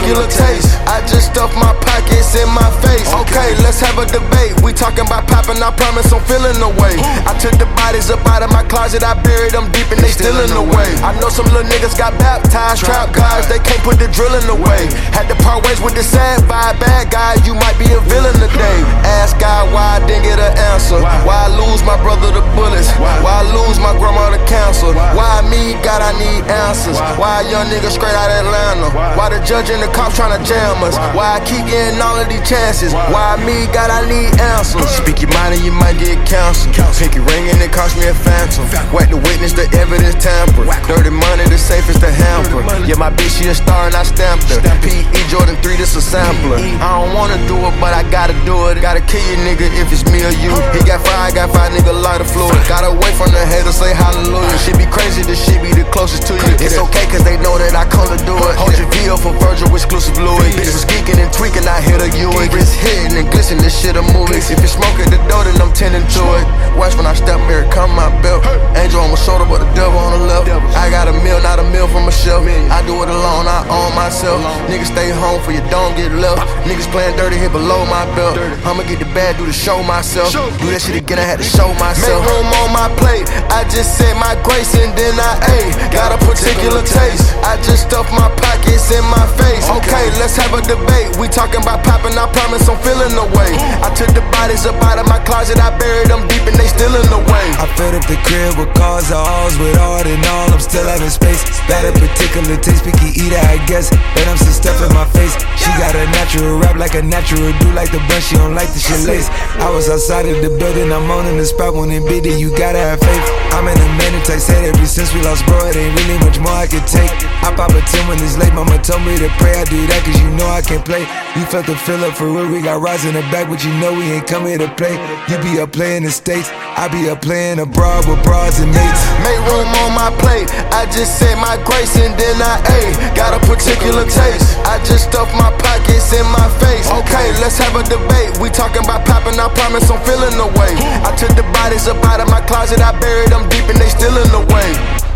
particular taste. I just stuff my pockets in my face. Okay, let's have a debate. We talking about popping, I promise I'm feeling the way. I took the bodies up out of my closet, I buried them deep and they still in the way. I know some little niggas got baptized, trap guys, they can't put the drilling away. Had to part ways with the sad vibe, bad guy, you might be a villain today. Ask God why I didn't get an answer. Why I lose my brother to bullets? Why I lose my grandma to cancer? Why me, God, I need answers. Why a young nigga straight out Atlanta? Why the judge and the cops tryna jam us? Why I keep getting all of these chances? Why me, God, I need answers. Speak your mind and you might get canceled. Pinky ring and it cost me a phantom. Whack the witness, the evidence tamper. Dirty money, the safest to hamper. Yeah, my bitch, she a star and I stamped her. P.E. Jordan 3, this a sampler. I don't wanna do it, but I gotta do it. Gotta kill you, nigga, if it's me or you. He got five, nigga, lighter fluid. Gotta wait from the haters, say hallelujah. Shit be crazy, this shit be the closest to you. It's okay, cause they know that I come to do it. Hold your V up for Virgil, exclusive Louis. Bitches geeking and tweaking, I hit a Ewing. Wrist hitting and glisten, this shit a movie. If you smoke at the door, then I'm tending to it. Watch when I step here, come my belt. Angel on my shoulder, but the devil on the left. I got a meal, not a meal from a shelf. I do it alone, I own myself. Niggas stay home for you, don't get left. Niggas playing dirty here below my belt. I'ma get the bad, do the show myself. Do that shit again, I had to show myself. Make room on my plate, I just said my grace and then I ate. Got a particular taste, I just stuff my pockets in my face. Okay, let's have a debate. We talking about popping, I promise I'm feeling the way. I took the bodies up out of my closet, I buried them deep and they still in the way. I filled up the crib with cars, halls with art and all. I'm still having space. Got a particular taste, picky eater, I guess. But I'm some stuff in my face. She got a natural rap like a natural do like the blunt, she don't like the shit lace. I was outside of the building, I'm on in the spot when it big, then you gotta have faith. I'm in a minute, I said ever since we lost bro, it ain't really much more I can take. I pop a 10 when it's late, mama told me to pray. I do that cause you know I can play. You felt the fill up for real, we got rides in the back, but you know we ain't come here to play. You be up playing the States, I be up playing abroad with bras and mates. Make room on my plate, I just said my grace and then I ate. Got a particular taste, I just stuff my pockets in my face. Okay, let's have a debate. We talking about popping, I promise I'm feeling the way. I took the bodies up out of my closet, I buried them deep and they still in the way.